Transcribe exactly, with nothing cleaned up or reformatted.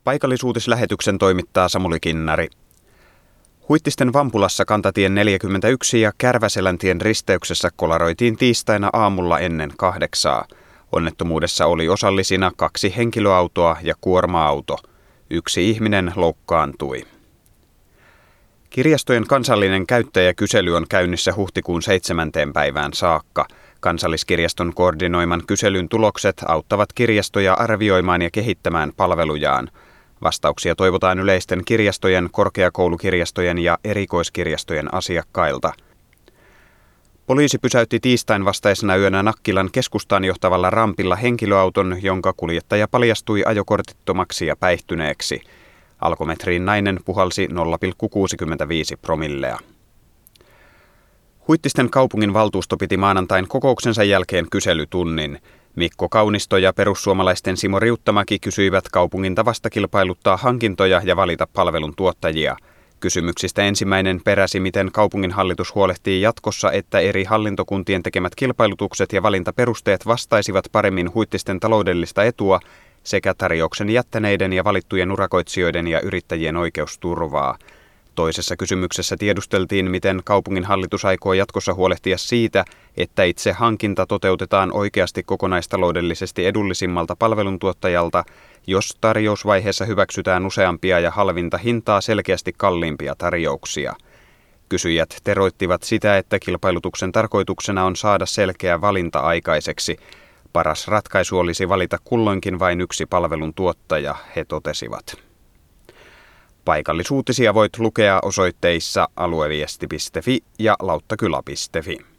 Paikallisuutislähetyksen toimittaa Samuli Kinnari. Huittisten Vampulassa kantatien neljäkymmentäyksi ja Kärväseläntien risteyksessä kolaroitiin tiistaina aamulla ennen kahdeksaa. Onnettomuudessa oli osallisina kaksi henkilöautoa ja kuorma-auto. Yksi ihminen loukkaantui. Kirjastojen kansallinen käyttäjäkysely on käynnissä huhtikuun seitsemänteen päivään saakka. Kansalliskirjaston koordinoiman kyselyn tulokset auttavat kirjastoja arvioimaan ja kehittämään palvelujaan. Vastauksia toivotaan yleisten kirjastojen, korkeakoulukirjastojen ja erikoiskirjastojen asiakkailta. Poliisi pysäytti tiistain vastaisena yönä Nakkilan keskustaan johtavalla rampilla henkilöauton, jonka kuljettaja paljastui ajokortittomaksi ja päihtyneeksi. Alkometriin nainen puhalsi nolla pilkku kuusikymmentäviisi promillea. Huittisten kaupungin valtuusto piti maanantain kokouksensa jälkeen kyselytunnin. Mikko Kaunisto ja perussuomalaisten Simo Riuttamäki kysyivät kaupungin tavasta kilpailuttaa hankintoja ja valita palvelun tuottajia. Kysymyksistä ensimmäinen peräsi, miten kaupungin hallitus huolehtii jatkossa, että eri hallintokuntien tekemät kilpailutukset ja valintaperusteet vastaisivat paremmin huittisten taloudellista etua sekä tarjouksen jättäneiden ja valittujen urakoitsijoiden ja yrittäjien oikeusturvaa. Toisessa kysymyksessä tiedusteltiin, miten kaupungin hallitus aikoo jatkossa huolehtia siitä, että itse hankinta toteutetaan oikeasti kokonaistaloudellisesti edullisimmalta palveluntuottajalta, jos tarjousvaiheessa hyväksytään useampia ja halvinta hintaa selkeästi kalliimpia tarjouksia. Kysyjät teroittivat sitä, että kilpailutuksen tarkoituksena on saada selkeä valinta aikaiseksi. Paras ratkaisu olisi valita kulloinkin vain yksi palveluntuottaja, he totesivat. Paikallisuutisia voit lukea osoitteissa alueviesti piste fi ja lauttakyla piste fi.